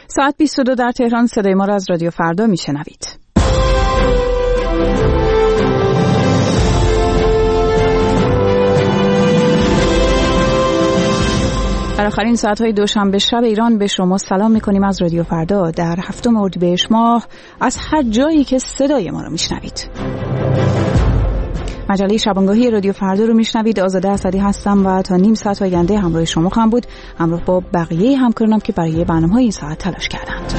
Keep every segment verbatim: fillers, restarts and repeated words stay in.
ساعت بیست و دو در تهران. صدای ما را از رادیو فردا میشنوید. در آخرین ساعت‌های دوشنبه شب ایران به شما سلام می‌کنیم از رادیو فردا در هفتم اردیبهشت ماه از هر جایی که صدای ما رو میشنوید. مجله شبانگاهی رادیو فردا رو میشنوید. آزاده اسدی هستم و تا نیم ساعت آینده همراه شما خواهم بود، همراه با بقیه همکارانم که برای برنامه‌های این ساعت تلاش کردند.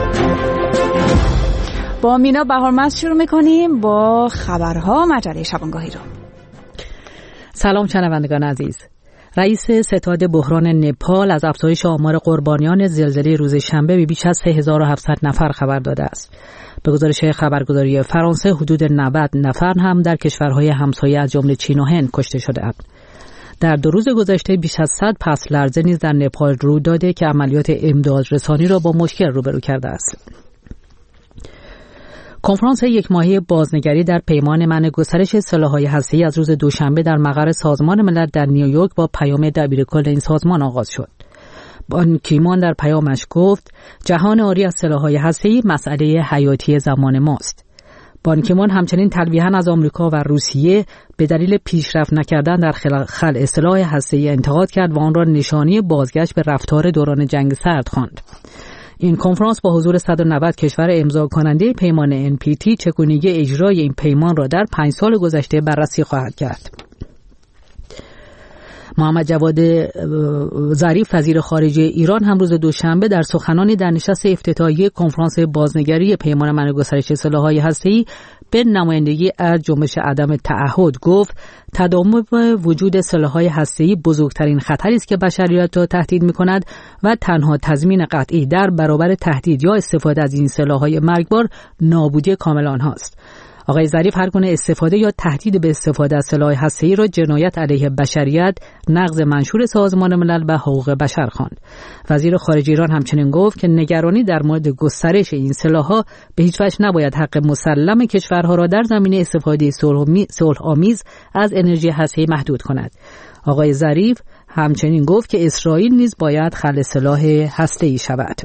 با مینا بهارمند شروع می‌کنیم با خبرها مجله شبانگاهی رو. سلام شنوندگان عزیز. رئیس ستاد بحران نپال از افزایش آمار قربانیان زلزله روز شنبه به بیش از سه هزار و هفتصد نفر خبر داده است. به گزارش خبرگزاری فرانسه حدود نود نفر هم در کشورهای همسایه از جمله چین و هند کشته شده‌اند. در دو روز گذشته بیش از صد پس لرزه نیز در نپال روی داده که عملیات امدادرسانی را با مشکل روبرو کرده است. کنفرانس یک ماهه بازنگری در پیمان منع گسترش سلاح‌های هسته‌ای از روز دوشنبه در مقر سازمان ملل در نیویورک با پیام دبیرکل این سازمان آغاز شد. بان کیمون در پیامش گفت جهان عاری از سلاح‌های هسته‌ای مسئله حیاتی زمان ماست. بان کیمون همچنین تلویحاً از آمریکا و روسیه به دلیل پیشرفت نکردن در خلع سلاح هسته‌ای انتقاد کرد و آن را نشانی بازگشت به رفتار دوران جنگ سرد خواند. این کنفرانس با حضور صد و نود کشور امضا کننده پیمان ان پی تی چگونگی اجرای این پیمان را در پنج سال گذشته بررسی خواهد کرد. محمد جواد ظریف وزیر خارجه ایران هم روز دوشنبه در سخنانی در نشست افتتاحیه کنفرانس بازنگری پیمان منع گسترش سلاح‌های هسته‌ای به نمایندگی از جنبش عدم تعهد گفت تداوم وجود سلاح‌های هسته‌ای بزرگترین خطری است که بشریت را تهدید می‌کند و تنها تضمین قطعی در برابر تهدید یا استفاده از این سلاح‌های مرگبار نابودی کامل آنهاست. آقای ظریف هر گونه استفاده یا تهدید به استفاده از سلاح هسته‌ای را جنایت علیه بشریت، نقض منشور سازمان ملل و حقوق بشر خواند. وزیر خارجه ایران همچنین گفت که نگرانی در مورد گسترش این سلاح‌ها به هیچ وجه نباید حق مسلم کشورها را در زمینه استفاده صلح‌آمیز از انرژی هسته‌ای محدود کند. آقای ظریف همچنین گفت که اسرائیل نیز باید خلع سلاح هسته‌ای شود.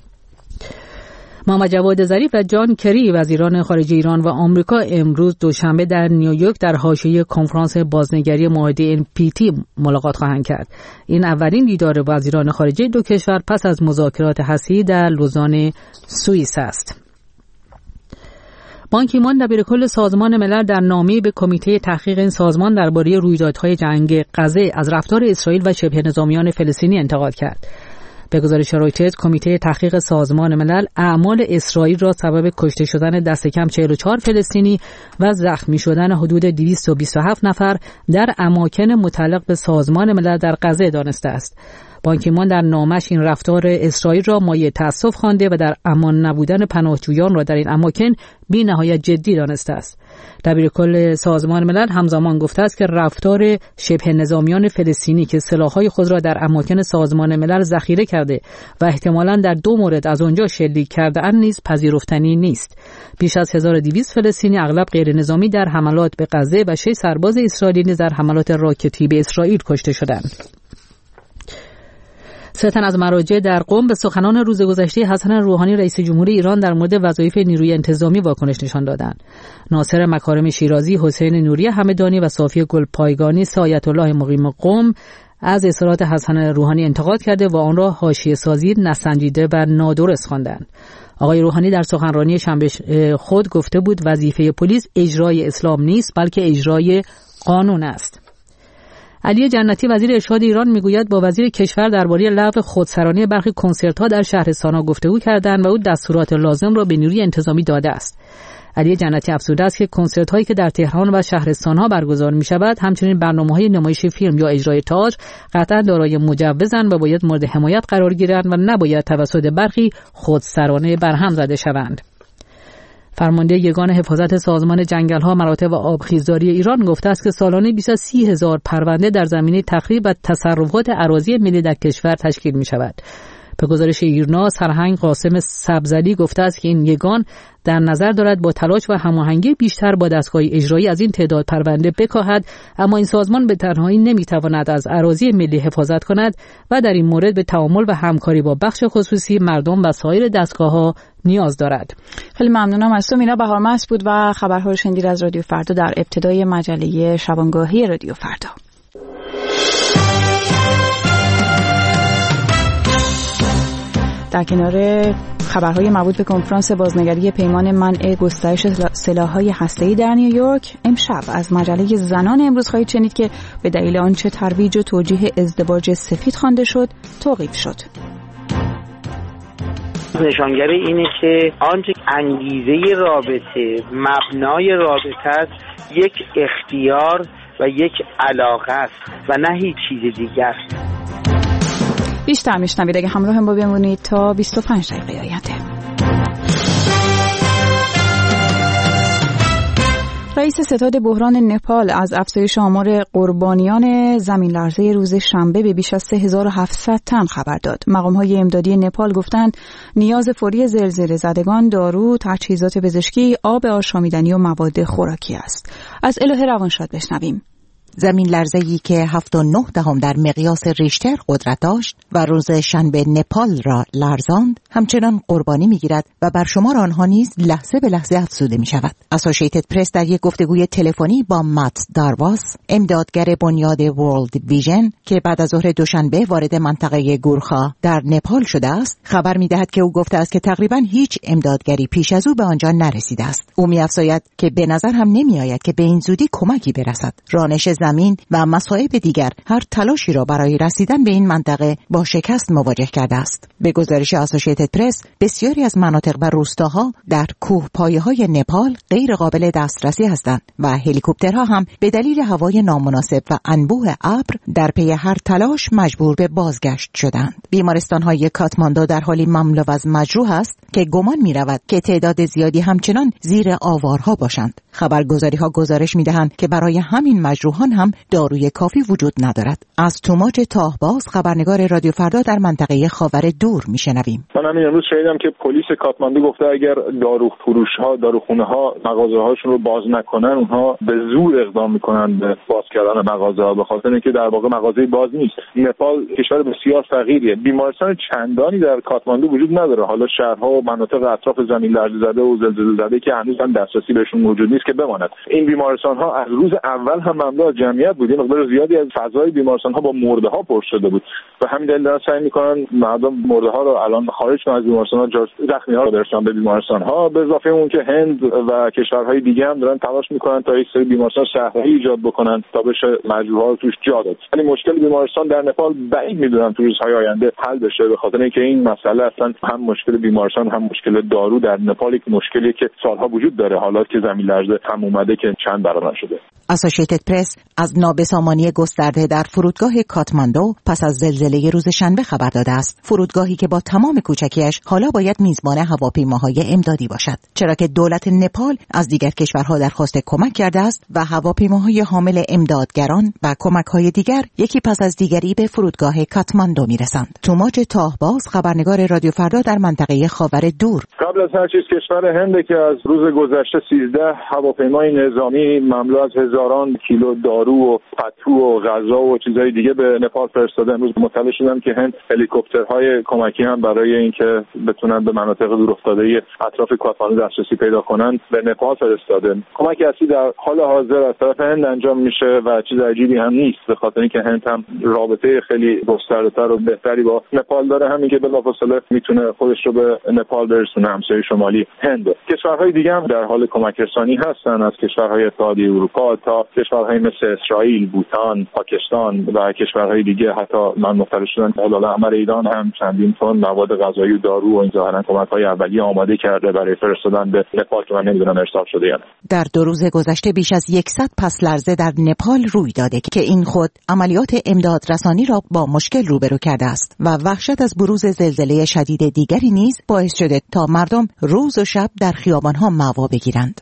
محمد جواد ظریف و جان کری وزیران خارجه ایران و آمریکا امروز دوشنبه در نیویورک در حاشیه کنفرانس بازنگری معاهده ان پی تی ملاقات خواهند کرد. این اولین دیدار وزیران خارجه دو کشور پس از مذاکرات هسته‌ای در لوزان سوئیس است. بان کیمون دبیرکل سازمان ملل در نامه‌ای به کمیته تحقیق این سازمان درباره رویدادهای جنگ غزه از رفتار اسرائیل و شبه نظامیان فلسطینی انتقاد کرد. به گزارش رویترز کمیته تحقیق سازمان ملل اعمال اسرائیل را سبب کشته شدن دست کم چهل و چهار فلسطینی و زخمی شدن حدود دویست و بیست و هفت نفر در اماکن متعلق به سازمان ملل در غزه دانسته است. بان کیمون در نامش این رفتار اسرائیل را مایه تأسف خوانده و در امان نبودن پناهجویان را در این اماکن بی نهایت جدی دانسته است. دبیرکل سازمان ملل همزمان گفته است که رفتار شبه نظامیان فلسطینی که سلاح‌های خود را در اماکن سازمان ملل ذخیره کرده و احتمالاً در دو مورد از آنجا شلیک کرده اند نیز پذیرفتنی نیست. بیش از هزار و دویست فلسطینی اغلب غیر نظامی در حملات به غزه و شش سرباز اسرائیلی نیز در حملات راکتی به اسرائیل کشته شدند. سه تن از مراجع در قم به سخنان روز گذشته حسن روحانی رئیس جمهور ایران در مورد وظایف نیروی انتظامی واکنش نشان دادند. ناصر مکارم شیرازی، حسین نوری همدانی و صافی گلپایگانی آیت الله مقیم قم از اظهارات حسن روحانی انتقاد کرده و آن را حاشیه سازی، نسنجیده و نادرست خواندند. آقای روحانی در سخنرانی شنبه خود گفته بود وظیفه پلیس اجرای اسلام نیست بلکه اجرای قانون است. علی جنتی وزیر ارشاد ایران میگوید با وزیر کشور درباره لغو خودسرانی برخی کنسرت‌ها در شهرستان‌ها گفتگو کردند و او دستورات لازم را به نیروی انتظامی داده است. علی جنتی افزوده است که کنسرت‌هایی که در تهران و شهرستان‌ها برگزار می‌شود همچنین برنامه‌های نمایش فیلم یا اجرای تئاتر قطعا دارای مجوزند و باید مورد حمایت قرار گیرند و نباید توسط برخی خودسرانه برهم زده شوند. فرمانده یگان حفاظت سازمان جنگل‌ها، مراتع و آبخیزداری ایران گفته است که سالانه بیش از سی هزار پرونده در زمینه تخریب و تصرفات اراضی ملی در کشور تشکیل می‌شود. به گزارش ایرنا، سرهنگ قاسم سبزعلی گفته است که این یگان در نظر دارد با تلاش و هماهنگی بیشتر با دستگاه اجرایی از این تعداد پرونده بکاهد، اما این سازمان به تنهایی نمیتواند از اراضی ملی حفاظت کند و در این مورد به تعامل و همکاری با بخش خصوصی، مردم و سایر دستگاه‌ها نیاز دارد. خیلی ممنونم از تو مینا. بهارمست بود و خبرها رو شنیدید از رادیو فردا در ابتدای مجله شبانگاهی رادیو فردا. در کنار خبرهای مربوط به کنفرانس بازنگری پیمان منع گسترش سلاح‌های هسته‌ای در نیویورک، امشب از مجله زنان امروز خواهید شنید که به دلیل آنچه ترویج و توجیه ازدواج سفید خوانده شد، توقیف شد. نشانگر اینه که آنچه انگیزه رابطه، مبنای رابطه است، یک اختیار و یک علاقه است و نه هیچ چیز دیگر. بیشتر میشنوید اگه همراه هم با بمونید تا بیست و پنج دقیقه آینده. رئیس ستاد بحران نپال از افزایش آمار قربانیان زمین لرزه روز شنبه به بیش از سه هزار و هفتصد تن خبر داد. مقام‌های امدادی نپال گفتند نیاز فوری زلزله زدگان دارو، تجهیزات پزشکی، آب آشامیدنی و مواد خوراکی است. از الهه روانشاد بشنویم. زمین لرزه‌ای که هفت و نه دهم در مقیاس ریشتر قدرت داشت و روز شنبه نپال را لرزاند، همچنان قربانی می‌گیرد و بر شمار آنها نیز لحظه به لحظه افزوده می‌شود. اسوسییتد پرس در یک گفتگوی تلفنی با مات دارواس، امدادگر بنیاد ورلد ویژن که بعد از ظهر دوشنبه وارد منطقه گورخا در نپال شده است، خبر می‌دهد که او گفته است که تقریباً هیچ امدادگری پیش از او به آنجا نرسیده است. او می‌افزاید که به نظر هم نمی‌آید که به این زودی کمکی برسد. رانش زمین و مصائب دیگر هر تلاشی را برای رسیدن به این منطقه با شکست مواجه کرده است. به گزارش اسوسییتد پرس، بسیاری از مناطق و روستاها در کوهپایه‌های نپال غیر قابل دسترسی هستند و هلیکوپترها هم به دلیل هوای نامناسب و انبوه ابر در پی هر تلاش مجبور به بازگشت شدند. بیمارستان‌های کاتماندو در حالی مملو از مجروح است که گمان می‌رود که تعداد زیادی همچنان زیر آوارها باشند. خبرگزاری‌ها گزارش می‌دهند که برای همین مجروحان هم داروی کافی وجود ندارد. از توماج تاهباز، خبرنگار رادیو فردا در منطقه خاور دور میشنویم. من همین امروز شنیدم که پلیس کاتماندو گفته اگر دارو فروش‌ها، داروخونه‌ها مغازه‌هاشون رو باز نکنن، اونها به زور اقدام میکنن به باز کردن مغازه‌ها، به خاطر اینکه در واقع مغازه‌ای باز نیست. نپال کشور بسیار فقیریه. بیمارستان چندانی در کاتماندو وجود نداره. حالا شهرها و مناطق اطراف زمین لرزه زده و زلزله زده که هنوز هم دسترسی بهشون موجود نیست که بماند. این بیمارستان‌ها از روز اول هم مملو از جمعیت بود. این مقدار زیادی از فضای بیمارستان‌ها با مرده‌ها پر شده بود و همین دلیل دارن سعی می‌کنن مردم مرده‌ها رو الان خارج کنن از بیمارستان‌ها، زخمی‌ها رو برسونن به بیمارستان‌ها. به اضافه اون که هند و کشورهای دیگه هم دارن تلاش می‌کنن تا یک سری بیمارستان شهری ایجاد بکنن تا بشه مجروح‌ها رو توش جا داد. ولی مشکل بیمارستان در نپال بعید می‌دونم تو روزهای آینده حل بشه، به خاطر اینکه این مسئله اصلا هم مشکل بیمارستان هم مشکل دارو در نپال یک مشکلی که سالها وجود داره، حالا که زمین لرزه هم اومده که چند برابر شده. اسوسییتد پرس از نابسامانی گسترده در فرودگاه کاتماندو پس از زلزله روز شنبه خبر داده است. فرودگاهی که با تمام کوچکیش حالا باید میزبان هواپیماهای امدادی باشد، چرا که دولت نپال از دیگر کشورها درخواست کمک کرده است و هواپیماهای حامل امدادگران و کمک‌های دیگر یکی پس از دیگری به فرودگاه کاتماندو میرسند. توماج تاهباز، خبرنگار رادیو فردا در منطقه خاور دور. قبل از هر چیز کشور هند که از روز گذشته سیزده هواپیمای نظامی مملو از هزاران کیلو دارو و پتو و غذا و چیزهای دیگه به نپال فرستاده. امروز مطلع شدم که هند هلیکوپترهای کمکی هم برای اینکه بتونن به مناطق دورافتاده اطراف کاتماندو دسترسی پیدا کنن به نپال فرستاده. کمک اصلی در حال حاضر از طرف هند انجام میشه و چیز عجیبی هم نیست، به خاطر اینکه هند هم رابطه خیلی گسترده‌تر و بهتری با نپال داره، همین که بلافاصله میتونه خودش رو به نپال برسونه، همسایه شمالی هند. کشورهای دیگه هم در حال کمک رسانی هستن، از کشورهای اتحادیه اروپا تا کشورهای مثل اسرائیل، بوتان، پاکستان و کشورهای دیگه. حتی من مطلع شدم که هلال احمر ایران هم چندین تن مواد غذایی و دارو و این ظاهرا کمک‌های اولیه آماده کرده برای فرستادن به نپال که من نمیدونم ارسال شده یا نه. در دو روز گذشته بیش از صد پس لرزه در نپال روی داده که این خود عملیات امداد رسانی را با مشکل روبرو کرده است و وحشت از بروز زلزله شدید دیگری نیز باعث شده تا مردم روز و شب در خیابان‌ها مأوا بگیرند.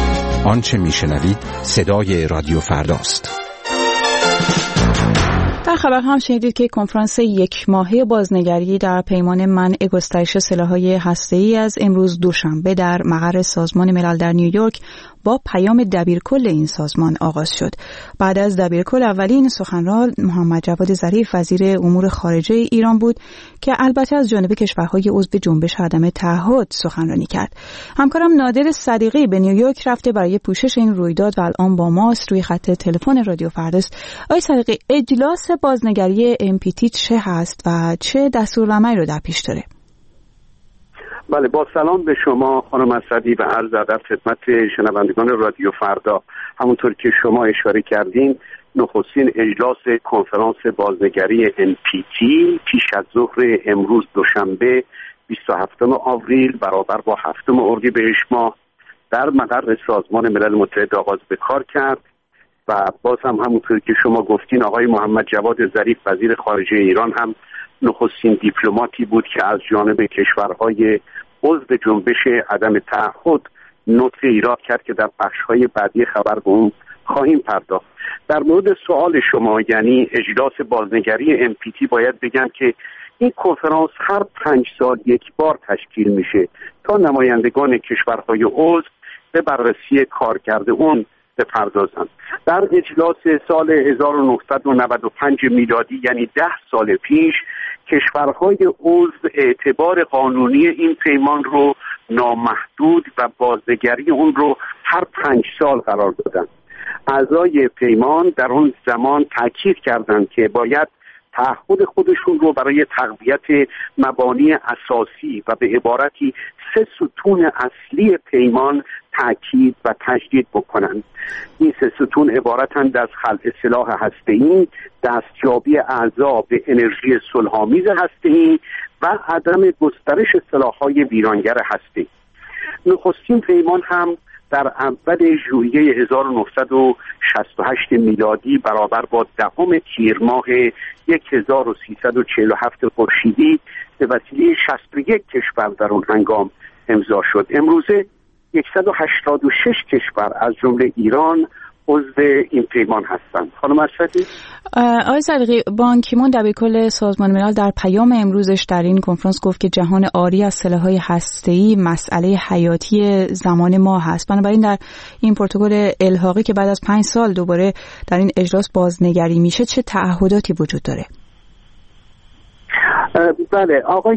آنچه میشنوید صدای رادیو فرداست. در خبر هم شنیدید که کنفرانس یک ماهه بازنگری در پیمان منع گسترش سلاح‌های هسته‌ای از امروز دوشنبه در مقر سازمان ملل در نیویورک با پیام دبیرکل این سازمان آغاز شد. بعد از دبیرکل اولین سخنران محمد جواد ظریف وزیر امور خارجه ایران بود که البته از جانب کشورهای عضو جنبش عدم تعهد سخنرانی کرد. همکارم نادر صدیقی به نیویورک رفته برای پوشش این رویداد و الان با ماست روی خط تلفن رادیو فرداست. آقای صدیقی، اجلاس بازنگری ام پی تی چه هست و چه دستورالعملی رو در پیش داره؟ بله، با سلام به شما خانم اسدی و عرض ادب خدمت شنوندگان رادیو فردا. همونطور که شما اشاره کردین، نخستین اجلاس کنفرانس بازنگری ام پی تی پیش از ظهر امروز دوشنبه بیست و هفتم آوریل برابر با هفتم اردیبهشت ماه در مقر سازمان ملل متحد آغاز به کار کرد و باز هم همونطور که شما گفتین آقای محمد جواد ظریف وزیر خارجه ایران هم نخستین دیپلماتی بود که از جانب کشورهای عضو جنبش عدم تعهد نطق ایراد کرد که در بخش‌های بعدی خبر به اون خواهیم پرداخت. در مورد سوال شما، یعنی اجلاس بازنگری ام پی تی، باید بگم که این کنفرانس هر پنج سال یک بار تشکیل میشه تا نمایندگان کشورهای عضو به بررسی کارکرد اون بپردازند. در اجلاس سال هزار و نهصد و نود و پنج میلادی، یعنی ده سال پیش، کشورهای عضو اعتبار قانونی این پیمان رو نامحدود و بازنگری اون رو هر پنج سال قرار دادند. اعضای پیمان در اون زمان تاکید کردند که باید تعهد خودشون رو برای تقویت مبانی اساسی و به عبارتی سه ستون اصلی پیمان تاکید و تشدید بکنند. این سه ستون عبارتند از خلق سلاح هسته‌ای، دستیابی اعضا به انرژی صلح‌آمیز هسته‌ای و عدم گسترش سلاح‌های ویرانگر هسته‌ای. نخستین پیمان هم در اول ژوئیه هزار و نهصد و شصت و هشت میلادی برابر با دهم تیر ماه هزار و سیصد و چهل و هفت خورشیدی به وسیله شصت و یک کشور در اون هنگام امضا شد. امروزه صد و هشتاد و شش کشور از جمله ایران عضو این پیمان هستند. خانم اسدی؟ آقای صدیقی، بان کی مون دبیرکل سازمان ملل در پیام امروزش در این کنفرانس گفت که جهان عاری از سلاح‌های هسته‌ای مسئله حیاتی زمان ما هست. بنابراین در این پروتکل الحاقی که بعد از پنج سال دوباره در این اجلاس بازنگری میشه، چه تعهداتی وجود داره؟ بله، آقای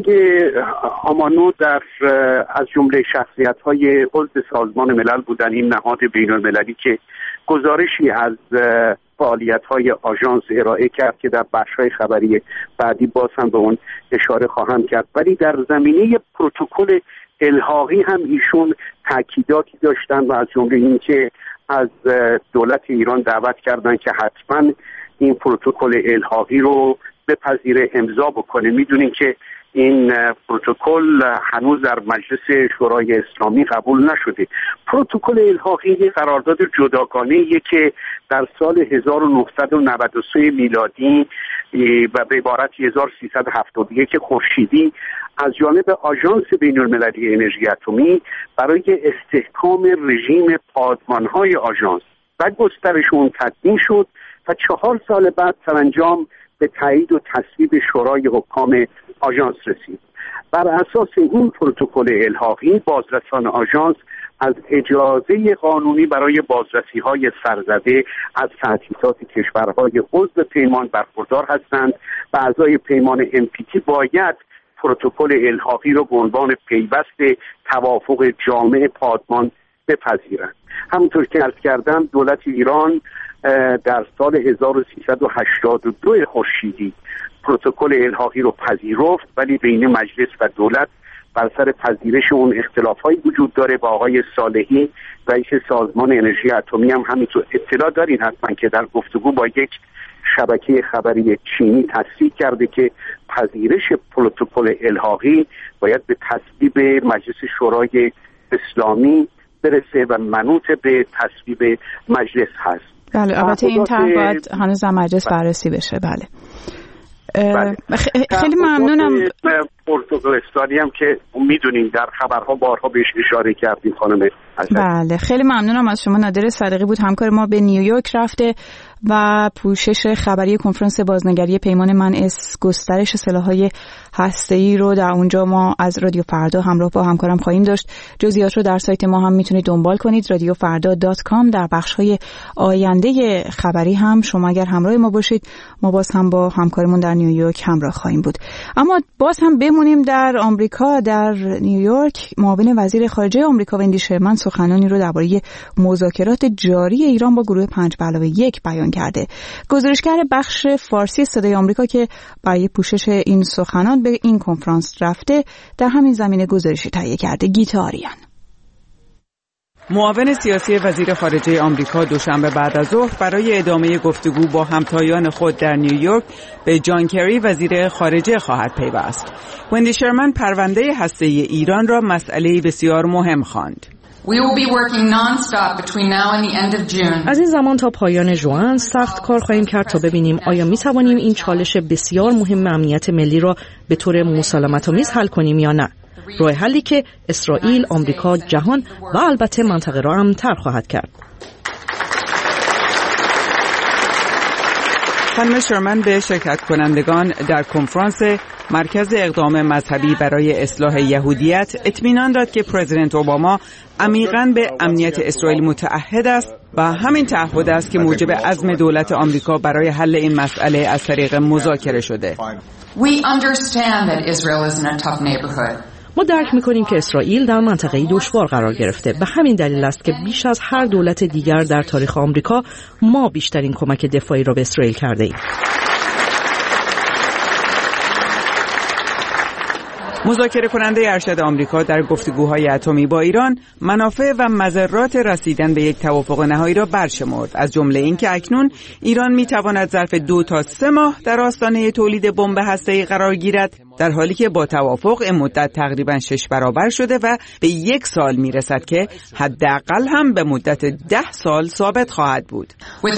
آمانو در از جمله شخصیت‌های عضو سازمان ملل بودن، این نهاد بین‌المللی که گزارشی از فعالیت‌های آژانس ارائه کرد که در بخش‌های خبری بعدی باز هم به اون اشاره خواهم کرد. ولی در زمینه پروتکل الحاقی هم ایشون تاکیداتی داشتن و از جمله این که از دولت ایران دعوت کردن که حتما این پروتکل الحاقی رو بپذیره، امضا بکنه. میدونین که این پروتکل هنوز در مجلس شورای اسلامی قبول نشده. پروتکل الحاقی یک قرارداد جداگانه‌ایه که در سال هزار و نهصد و نود و سه میلادی و به عبارت هزار و سیصد و هفتاد و یک خورشیدی از جانب آژانس بین‌المللی انرژی اتمی برای استحکام رژیم پادمان‌های آژانس و گسترش اون تدوین شد و چهار سال بعد سرانجام به تایید و تصویب شورای حکام آژانس رسید. بر اساس این پروتکل الحاقی بازرسان آژانس از اجازه قانونی برای بازرسی‌های سرزده از تأسیسات کشورهای عضو پیمان برخوردار هستند و اعضای پیمان ام پی تی باید پروتکل الحاقی را به عنوان پیوست توافق جامع پادمان بپذیرند. همونطور که عرض کردم، دولت ایران در سال هزار و سیصد و هشتاد و دو خورشیدی پروتکل الحاقی رو پذیرفت، ولی بین مجلس و دولت بر سر پذیرش اون اختلافایی وجود داره. با آقای صالحی رئیس سازمان انرژی اتمی هم همینطور اطلاع دارین حتما که در گفتگو با یک شبکه خبری چینی تصدیق کرده که پذیرش پروتکل الحاقی باید به تصویب مجلس شورای اسلامی برسه و منوط به تصویب مجلس هست. بله، البته این طرح باید هنوز در مجلس بررسی بشه. بله, بله. خیلی ممنونم. پرتغالستانی هم که میدونیم در خبرها بارها بهش اشاره کردیم خانم عزیز. بله خیلی ممنونم از شما. نادر صادقی بود همکار ما، به نیویورک رفته و پوشش خبری کنفرانس بازنگری پیمان منع گسترش سلاح‌های هسته‌ای رو در اونجا ما از رادیو فردا همراه با همکارم خواهیم داشت. جزئیات رو در سایت ما هم میتونید دنبال کنید، رادیو فردا دات کام. در بخش‌های آینده خبری هم شما اگر همراه ما باشید ما باز هم با همکارمون در نیویورک همراه خواهیم بود. اما باز هم بمونیم در آمریکا. در نیویورک معاون وزیر خارجه آمریکا وندی شرمن سخنانی رو درباره مذاکرات جاری ایران با گروه پنج به علاوه یک بیان کرده. گزارشگر بخش فارسی صدای آمریکا که برای پوشش این سخنان به این کنفرانس رفته در همین زمینه گزارشی تهیه کرده. گیتا آریان. معاون سیاسی وزیر خارجه آمریکا دوشنبه بعد از ظهر برای ادامه گفتگو با همتایان خود در نیویورک به جان کری وزیر خارجه خواهد پیوست. وندی شرمن پرونده هسته‌ای ایران را مسئله بسیار مهم خواند. از این زمان تا پایان ژوئن سخت کار خواهیم کرد تا ببینیم آیا می توانیم این چالش بسیار مهم امنیت ملی را به طور مسالمت‌آمیز حل کنیم یا نه. راه حلی که اسرائیل، آمریکا، جهان و البته منطقه را امن‌تر خواهد کرد. خانم شرمن به شرکت کنندگان در کنفرانس مرکز اقدام مذهبی برای اصلاح یهودیت اطمینان داد که پرزیدنت اوباما عمیقاً به امنیت اسرائیل متعهد است و همین تعهد است که موجب عزم دولت آمریکا برای حل این مسئله از طریق مذاکره شده. ما درک می‌کنیم که اسرائیل در منطقه‌ای دشوار قرار گرفته. به همین دلیل است که بیش از هر دولت دیگر در تاریخ آمریکا ما بیشترین کمک دفاعی را به اسرائیل کرده‌ایم. مذاکره کننده ارشد آمریکا در گفتگوهای اتمی با ایران منافع و مضرات رسیدن به یک توافق نهایی را برشمرد، از جمله اینکه اکنون ایران می‌تواند ظرف دو تا سه ماه در آستانه تولید بمب هسته‌ای قرار گیرد، در حالی که با توافق این مدت تقریباً شش برابر شده و به یک سال میرسد که حداقل هم به مدت ده سال ثابت خواهد بود.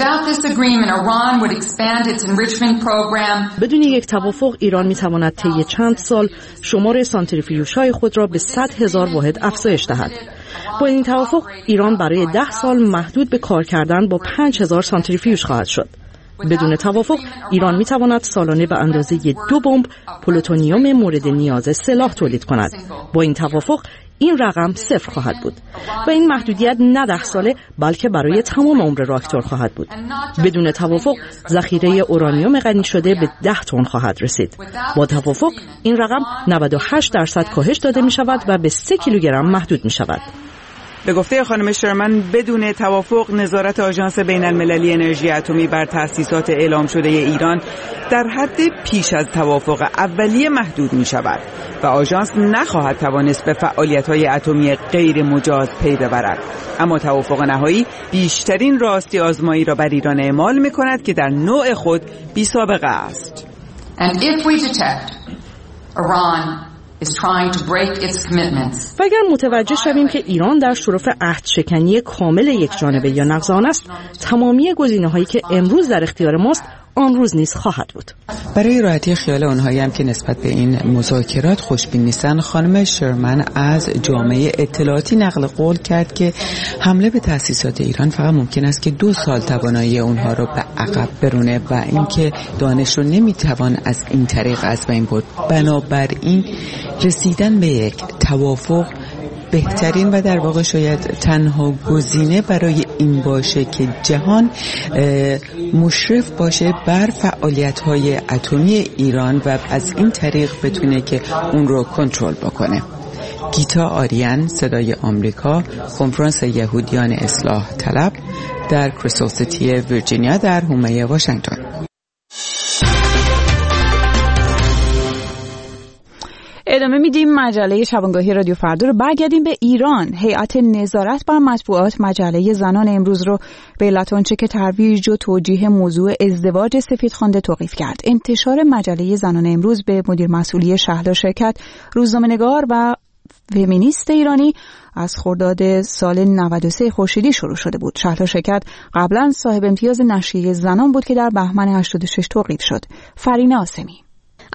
بدون یک توافق ایران میتواند طی چند سال شمار سانتریفیوژهای خود را به صد هزار واحد افزایش دهد. با این توافق ایران برای ده سال محدود به کار کردن با پنج هزار سانتریفیوژ خواهد شد. بدون توافق ایران میتواند سالانه به اندازه دو بمب پلوتونیوم مورد نیاز سلاح تولید کند. با این توافق این رقم صفر خواهد بود و این محدودیت نه ده ساله بلکه برای تمام عمر راکتور خواهد بود. بدون توافق ذخیره اورانیوم غنی شده به ده تن خواهد رسید. با توافق این رقم نود و هشت درصد کاهش داده می شود و به سه کیلوگرم محدود می شود. به گفته خانم شرمن بدون توافق نظارت آژانس بین المللی انرژی اتمی بر تأسیسات اعلام شده ایران در حد پیش از توافق اولیه محدود می شود و آژانس نخواهد توانست به فعالیت‌های اتمی غیر مجاز پی ببرد. اما توافق نهایی بیشترین راستی آزمایی را بر ایران اعمال می کند که در نوع خود بی سابقه است. And if we detect Iran is trying to break its commitments. و اگر متوجه شویم که ایران در شرف عهد شکنی کامل یک جانبه یا نقض آن است، تمامی گزینه‌هایی که امروز در اختیار ماست آن روز نیز خواهد بود. برای راحتی خیال اونهایی هم که نسبت به این مذاکرات خوشبین نیستن، خانم شرمن از جامعه اطلاعاتی نقل قول کرد که حمله به تأسیسات ایران فقط ممکن است که دو سال توانایی اونها رو به عقب برونه و اینکه دانش رو نمیتوان از این طریق از بین برد. بنابراین رسیدن به یک توافق بهترین و در واقع شاید تنها گزینه برای این باشه که جهان مشرف باشه بر فعالیت‌های اتمی ایران و از این طریق بتونه که اون رو کنترل بکنه. گیتا آریان، صدای آمریکا، کنفرانس یهودیان اصلاح طلب در کریستال سیتی ویرجینیا در حومه واشنگتن. ادامه میدیم مجله شبانگاهی رادیو فردا رو. برگردیم به ایران. هیئت نظارت بر مطبوعات مجله زنان امروز رو به علت آنچه که ترویج و توجیه موضوع ازدواج سفید خوانده توقیف کرد. انتشار مجله زنان امروز به مدیر مسئولی شهلا شرکت، روزنامه‌نگار و فمینیست ایرانی از خرداد سال نود و سه خورشیدی شروع شده بود. شهلا شرکت قبلا صاحب امتیاز نشریه زنان بود که در بهمن هشتاد و شش توقیف شد. فرینه آسمی.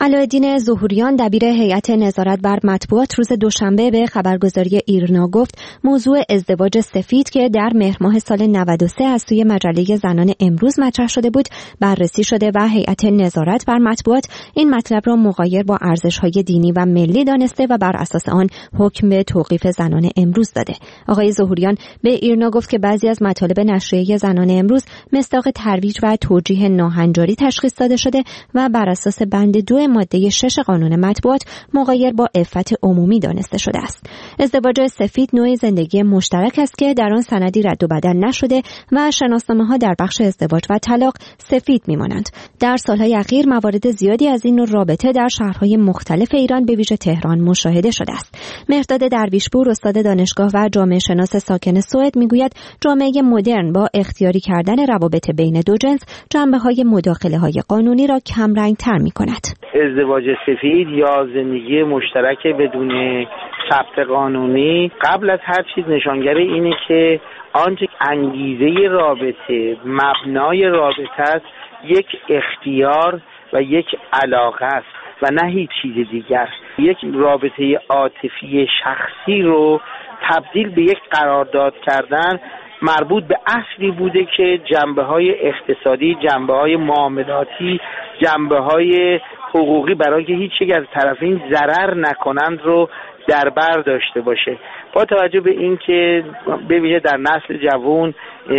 علایالدین ظهوریان دبیر هیئت نظارت بر مطبوعات روز دوشنبه به خبرگزاری ایرنا گفت موضوع ازدواج سفید که در مهر ماه سال نود و سه از سوی مجله زنان امروز مطرح شده بود بررسی شده و هیئت نظارت بر مطبوعات این مطلب را مغایر با ارزش‌های دینی و ملی دانسته و بر اساس آن حکم به توقیف زنان امروز داده. آقای ظهوریان به ایرنا گفت که بعضی از مطالب نشریه زنان امروز مصداق ترویج و توجیه ناهنجاری تشخیص داده شده و بر اساس بند دو ماده شش قانون مطبوعات مغایر با عفت عمومی دانسته شده است. ازدواج سفید نوعی زندگی مشترک است که در آن سندی رد و بدل نشده و شناسنامه‌ها در بخش ازدواج و طلاق سفید می‌مانند. در سال‌های اخیر موارد زیادی از این نوع رابطه در شهرهای مختلف ایران به ویژه تهران مشاهده شده است. مهرداد درویشپور استاد دانشگاه و جامعه شناس ساکن سوئد میگوید جامعه مدرن با اختیاری کردن روابط بین دو جنس جنبه‌های مداخله‌های قانونی را کم رنگ‌تر می‌کند. ازدواج سفید یا زندگی مشترک بدون ثبت قانونی قبل از هر چیز نشانگر اینه که آنچه انگیزه رابطه، مبنای رابطه است، یک اختیار و یک علاقه است و نه هیچ چیز دیگر. یک رابطه عاطفی شخصی رو تبدیل به یک قرارداد کردن مربوط به اصلی بوده که جنبه‌های اقتصادی، جنبه‌های معاملاتی، جنبه‌های حقوقی برای که هیچ یک از طرفین ضرر نکنند رو در بر داشته باشه. با توجه به این که به ویژه در نسل جوان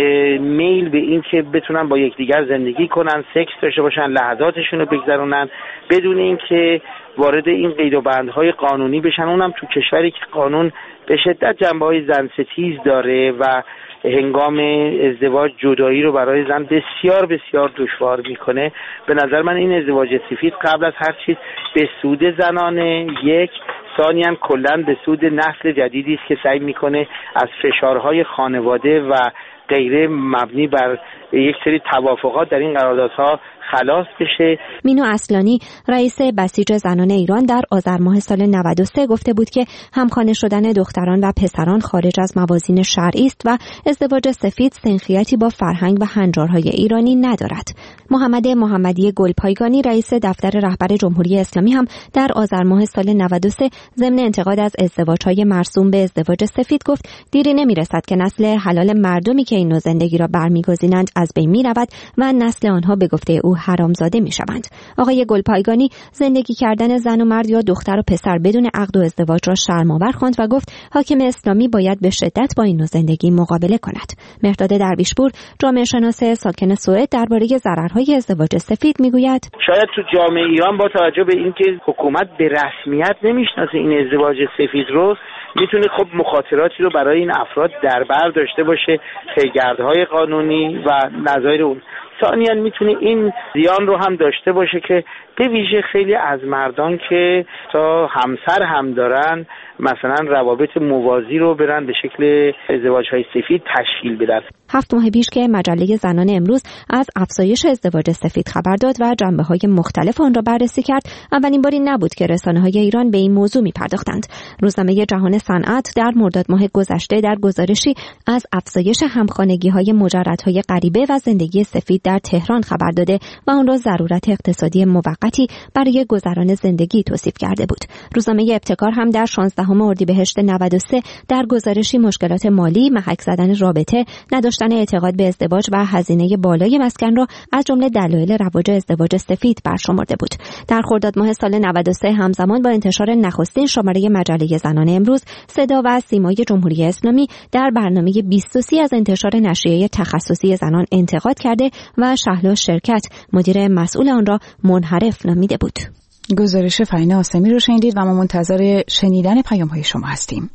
میل به این که بتونن با یکدیگر زندگی کنن، سکس داشته باشن، لحظاتشون رو بگذرونن بدون اینکه وارد این قید و بندهای قانونی بشن، اونم تو کشوری که قانون به شدت جنبه‌های زن ستیز داره و هنگام ازدواج جدایی رو برای زن بسیار بسیار دشوار میکنه. به نظر من این ازدواج سفید قبل از هر چیز به سود زنانه، یک ثانیاً کلاً به سود نسل جدیدی است که سعی میکنه از فشارهای خانواده و غیره مبنی بر یک سری توافقات در این قراردادها خلاص بشه. مینو اصلانی رئیس بسیج زنان ایران در آذر ماه سال نود و سه گفته بود که همخانه شدن دختران و پسران خارج از موازین شرعی است و ازدواج سفید سنخیتی با فرهنگ و هنجارهای ایرانی ندارد. محمد محمدی گلپایگانی رئیس دفتر رهبر جمهوری اسلامی هم در آذر ماه سال نود و سه ضمن انتقاد از ازدواج‌های مرسوم به ازدواج سفید گفت دیری نمی‌رسد که نسل حلال مردمی که این نوع زندگی را برمی‌گزینند از بین می‌رود و نسل آنها به گفته او حرامزاده می‌شوند. آقای گلپایگانی زندگی کردن زن و مرد یا دختر و پسر بدون عقد و ازدواج را شرم‌آور خواند و گفت حاکم اسلامی باید به شدت با این نوع زندگی مقابله کند. مهرداد درویشپور جامعه شناس ساکن سوئد درباره ضررهای ازدواج سفید میگوید شاید تو جامعه ایران با توجه به اینکه حکومت به رسمیت نمیشناسه این ازدواج سفید رو، میتونه خب مخاطراتی رو برای این افراد در بر داشته باشه، پیگردهای قانونی و نظایر اون. ثانیاً میتونه این زیان رو هم داشته باشه که به ویژه خیلی از مردان که تا همسر هم دارن مثلا روابط موازی رو برن به شکل ازدواج‌های سفید تشکیل بدن. هفت ماه پیش که مجله زنان امروز از افزایش ازدواج سفید خبر داد و جنبه‌های مختلف آن را بررسی کرد، اولین باری نبود که رسانه‌های ایران به این موضوع می‌پرداختند. روزنامه جهان صنعت در مرداد ماه گذشته در گزارشی از افزایش همخانگی‌های مجردهای غریبه و زندگی سفید در تهران خبر داده و آن را ضرورت اقتصادی موقتی برای گذران زندگی توصیف کرده بود. روزنامه ابتکار هم در شانزدهم اردیبهشت نود و سه در گزارشی مشکلات مالی، محک زدن رابطه، نداشتن اعتقاد به ازدواج و هزینه بالای مسکن را از جمله دلایل رواج ازدواج سفید برشمرده بود. در خرداد ماه سال نود و سه همزمان با انتشار نخستین شماره مجله زنان امروز، صدا و سیمای جمهوری اسلامی در برنامه بیست و سه از انتشار نشریه تخصصی زنان انتقاد کرده و شهلا شرکت مدیر مسئول آن را منحرف نامیده بود. گزارش فرینا آسمی رو شنیدید و ما منتظر شنیدن پیام‌های شما هستیم.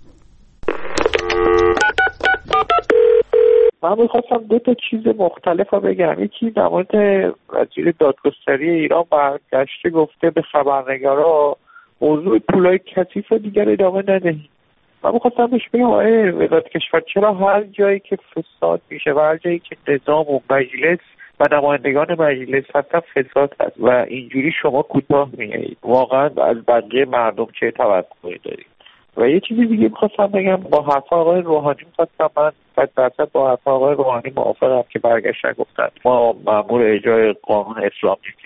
من می‌خواستم دو تا چیز مختلف رو بگم. یکی در مورد وزیر دادگستری ایران برگشته گفته به خبرنگارا موضوع پولای کثیف دیگر ادامه ندهید. من می‌خواستم بهش بگم آره وزارت کشور چرا هر جایی که فساد میشه و هر جایی که نظام و مجلس و نمایندگان مجلس هستن فساد هست و اینجوری شما کوتاه میایید، واقعا از بقیه مردم چه توقعی دارید؟ و یه چیزی دیگه میخواستم بگم، با حرف آقای روحانی میخواستم من صد درصد با حرف آقای روحانی موافقم که برگشتن گفتن ما مأمور اجرای قانون اسلامی که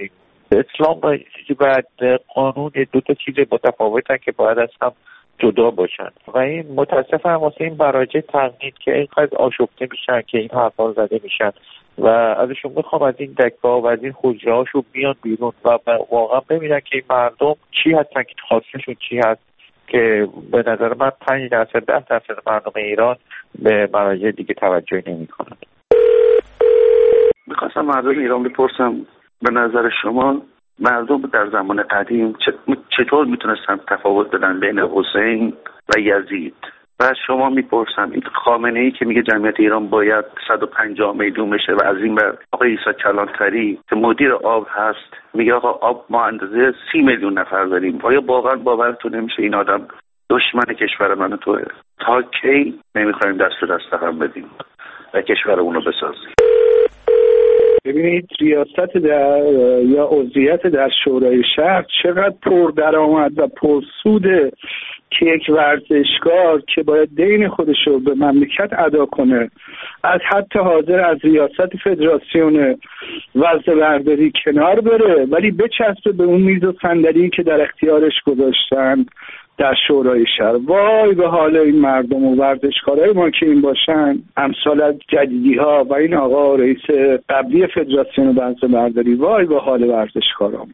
اسلام و قانون دو تا چیز متفاوتن که باید از هم جدا باشن و این متاسفم واسه این مراجع تقلید که اینقدر آشفته میشن که این حرفا زده میشن و ازشون میخوام از این دکه‌ها و از این حجره هاشون بیان بیرون و واقعا ببینن که این مردم چی هستن که خواستشون چی هست که به نظر من پنج درصد ده درصد مردم ایران به مراجع دیگه توجه نمیکنن. میخواستم مردم ایران بپرسم به نظر شما مردم در زمان قدیم چطور میتونستن تفاوت بدن بین حسین و یزید؟ و شما میپرسم این خامنه‌ای که میگه جمعیت ایران باید صد و پنجاه میلیون بشه و از این بر آقای عیسی کلانتری که مدیر آب هست میگه آقا آب ما اندازه سی میلیون نفر داریم. آیا واقعا باورتون نمیشه این آدم دشمن کشور من توه؟ تا کی نمیخوایم دست به دست هم بدیم و کشورمون رو بسازیم؟ ببینید ریاست در یا عضویت در شورای شهر چقدر پر درآمد و پرسوده که یک ورزشکار که باید دین خودش رو به مملکت ادا کنه از حتی حاضر از ریاست فدراسیون وزن برداری کنار بره ولی بچسبه به اون میز و صندلی که در اختیارش گذاشتن در شورای شهر. وای به حال این مردم و ورزشکارای ما که این باشن، امثال از جدیدی ها و این آقا رئیس قبلی فدراسیون وزن برداری، وای به حال ورزشکارا.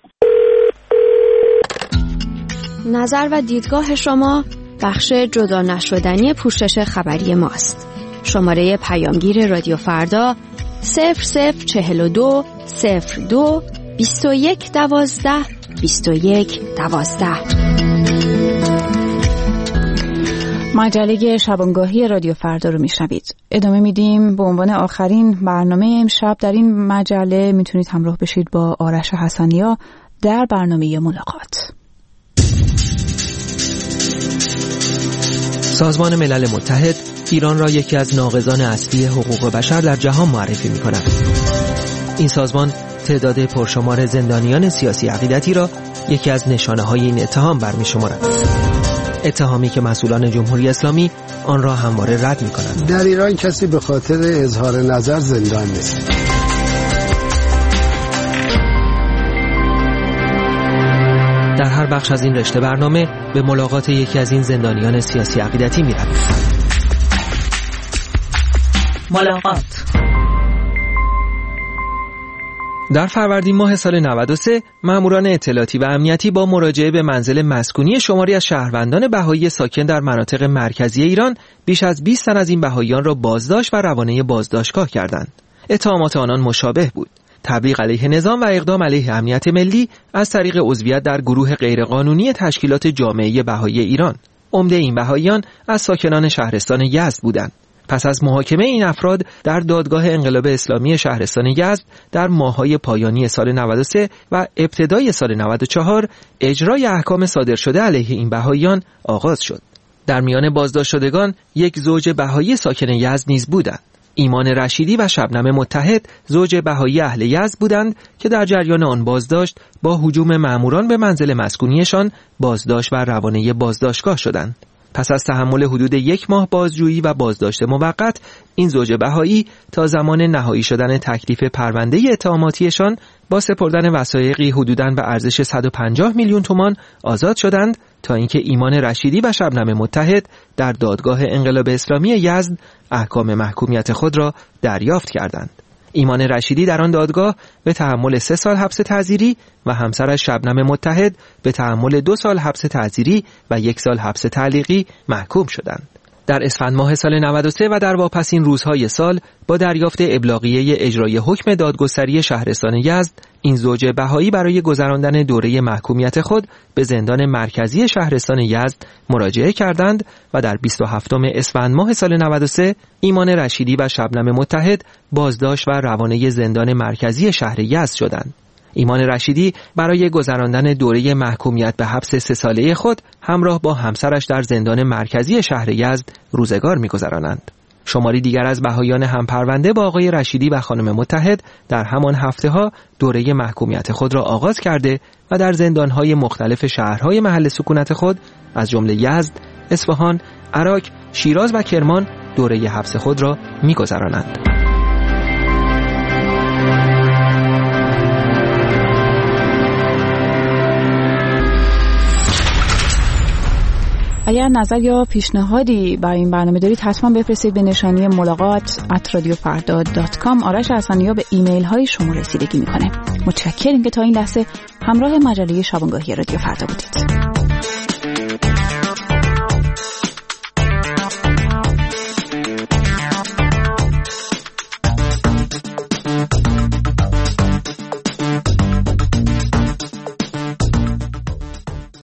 نظر و دیدگاه شما بخش جدا نشدنی پوشش خبری ماست. شماره پیامگیر رادیو فردا صفر صفر چهل و دو صفر دو بیست و یک دوازده بیست و یک دوازده. مجله شبانگاهی رادیو فردا رو میشنوید. ادامه میدیم به عنوان آخرین برنامه امشب. در این مجله میتونید همراه بشید با آرش حسنیا در برنامه ملاقات. سازمان ملل متحد ایران را یکی از ناقضان اصلی حقوق بشر در جهان معرفی می‌کند. این سازمان تعداد پرشمار زندانیان سیاسی عقیدتی را یکی از نشانه‌های این اتهام برمی‌شمارد. اتهامی که مسئولان جمهوری اسلامی آن را همواره رد می‌کنند. در ایران کسی به خاطر اظهار نظر زندان نیست. در هر بخش از این رشته برنامه به ملاقات یکی از این زندانیان سیاسی عقیدتی می‌رویم. ملاقات. در فروردین ماه سال نود و سه ماموران اطلاعاتی و امنیتی با مراجعه به منزل مسکونی شماری از شهروندان بهایی ساکن در مناطق مرکزی ایران بیش از بیست تن از این بهاییان را بازداشت و روانه بازداشتگاه کردند. اتهامات آنان مشابه بود: تبلیغ علیه نظام و اقدام علیه امنیت ملی از طریق عضویت در گروه غیرقانونی تشکیلات جامعه بهایی ایران. عمده این بهاییان از ساکنان شهرستان یزد بودند. پس از محاکمه این افراد در دادگاه انقلاب اسلامی شهرستان یزد در ماه‌های پایانی سال نود و سه و ابتدای سال نود و چهار اجرای احکام صادر شده علیه این بهاییان آغاز شد. در میان بازداشت شدگان یک زوج بهایی ساکن یزد نیز بودند. ایمان رشیدی و شبنم متحد زوج بهایی اهل یزد بودند که در جریان آن بازداشت با هجوم ماموران به منزل مسکونیشان بازداشت و روانه بازداشتگاه شدند. پس از تحمل حدود یک ماه بازجویی و بازداشت موقت، این زوج بهایی تا زمان نهایی شدن تکلیف پرونده اتهاماتیشان با سپردن وثایقی حدوداً به ارزش صد و پنجاه میلیون تومان آزاد شدند تا اینکه ایمان رشیدی و شبنم متحد در دادگاه انقلاب اسلامی یزد احکام محکومیت خود را دریافت کردند. ایمان رشیدی در آن دادگاه به تحمل سه سال حبس تعزیری و همسرش شبنم متحد به تحمل دو سال حبس تعزیری و یک سال حبس تعلیقی محکوم شدند. در اسفند ماه سال نود و سه و در واپسین روزهای سال با دریافت ابلاغیه اجرای حکم دادگستری شهرستان یزد، این زوج بهایی برای گذراندن دوره محکومیت خود به زندان مرکزی شهرستان یزد مراجعه کردند و در بیست و هفتم اسفند ماه سال نود و سه ایمان رشیدی و شبنم متحد بازداشت و روانه زندان مرکزی شهر یزد شدند. ایمان رشیدی برای گذراندن دوره محکومیت به حبس سه ساله خود همراه با همسرش در زندان مرکزی شهر یزد روزگار می‌گذرانند. شماری دیگر از بهایان همپرونده با آقای رشیدی و خانم متحد در همان هفته‌ها دوره محکومیت خود را آغاز کرده و در زندان‌های مختلف شهرهای محل سکونت خود از جمله یزد، اصفهان، عراق، شیراز و کرمان دوره حبس خود را می‌گذرانند. اگر نظر یا پیشنهادی برای این برنامه دارید حتما بفرستید به نشانی ملاقات ات رادیو فردا دات کام. آرش حسنی‌ها به ایمیل های شما رسیدگی میکنه. متشکریم که تا این لحظه همراه مجله شبانگاهی رادیو فردا بودید.